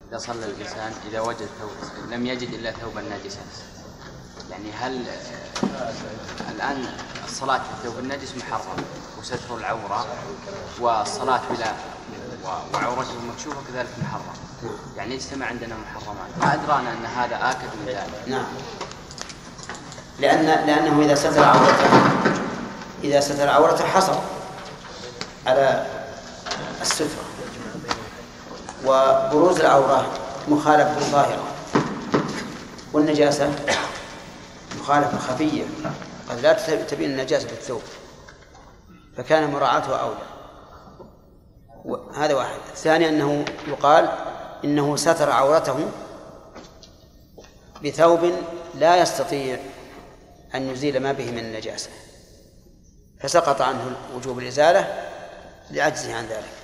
إذا صلى الإنسان إذا وجد ثوب لم يجد إلا ثوبا نجسا، يعني هل الآن الصلاة في الثوب النجس محرم وستر العورة، والصلاة بلا وعورته مكشوفة كذلك محرم، يعني يجتمع عندنا محرمان، ما أدرانا أن هذا آكد من ذلك. نعم، لأنه إذا ستر عورته حصل على السترة، وبروز العورة مخالفة ظاهرة، والنجاسة مخالفة خفية قد لا تبين النجاسة في الثوب، فكان مراعاته أولى. هذا واحد. الثاني أنه يقال إنه ستر عورته بثوب لا يستطيع أن يزيل ما به من النجاسة، فسقط عنه وجوب الإزالة لعجزه عن ذلك.